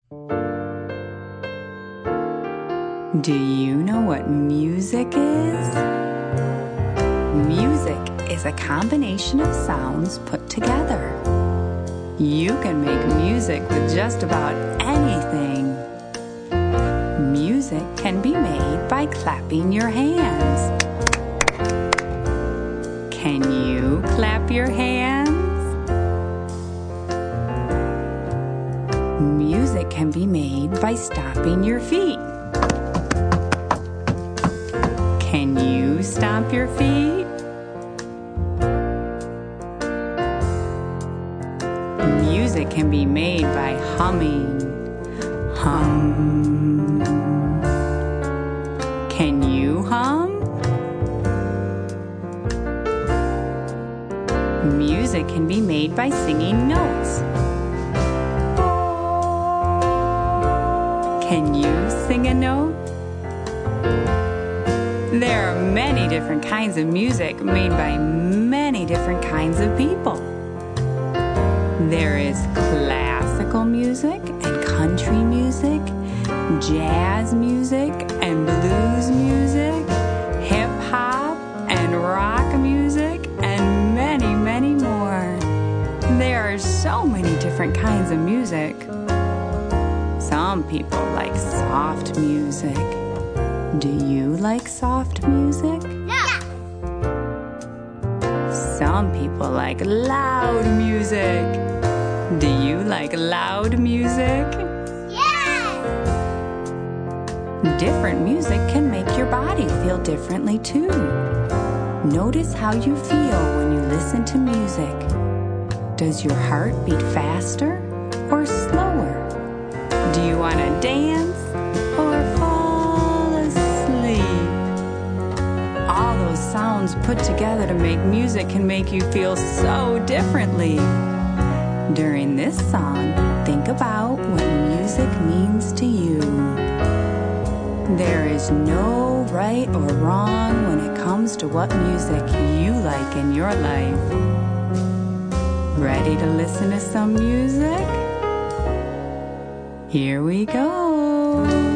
Do you know what music is? Music is a combination of sounds put together. You can make music with just about anything. Music can be made by clapping your hands. Can you clap your hands? Music can be made by stomping your feet. Can you stomp your feet? Music can be made by humming. Hum. Can you hum? Music can be made by singing notes. Can you sing a note? There are many different kinds of music made by many different kinds of people. There is classical music and country music, jazz music and blues music, hip-hop and rock music, and many, many more. There are so many different kinds of music. Some people like soft music. Do you like soft music? Yeah. Some people like loud music. Do you like loud music? Yes. Different music can make your body feel differently too. Notice how you feel when you listen to music. Does your heart beat faster or slower? Do you want to dance or fall asleep? All those sounds put together to make music can make you feel so differently. During this song, think about what music means to you. There is no right or wrong when it comes to what music you like in your life. Ready to listen to some music? Here we go.